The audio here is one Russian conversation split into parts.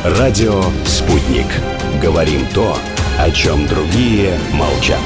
Радио «Спутник». Говорим то, о чем другие молчат.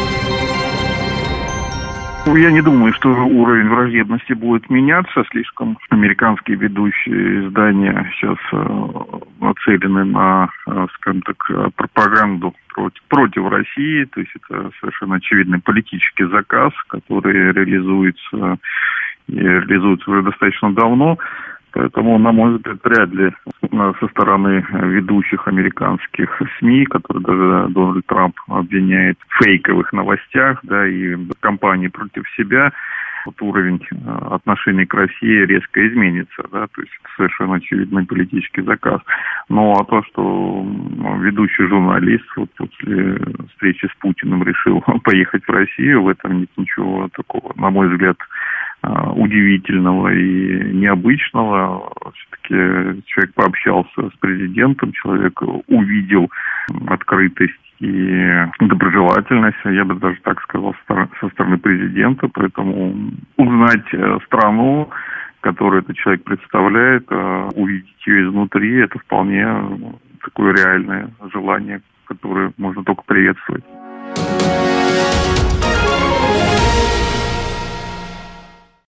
Я не думаю, что уровень враждебности будет меняться. Слишком американские ведущие издания сейчас нацелены на, скажем так, пропаганду против России. То есть это совершенно очевидный политический заказ, который реализуется уже достаточно давно. Поэтому, на мой взгляд, вряд ли со стороны ведущих американских СМИ, которые даже Дональд Трамп обвиняет в фейковых новостях, да, и кампании против себя, вот уровень отношений к России резко изменится, да, то есть это совершенно очевидный политический заказ. Ну, а то, что ведущий журналист вот после встречи с Путиным решил поехать в Россию, в этом нет ничего такого, на мой взгляд, удивительного и необычного. Все-таки человек пообщался с президентом, человек увидел открытость и доброжелательность, я бы даже так сказал, со стороны президента. Поэтому узнать страну, которую этот человек представляет, увидеть ее изнутри, это вполне такое реальное желание, которое можно только приветствовать.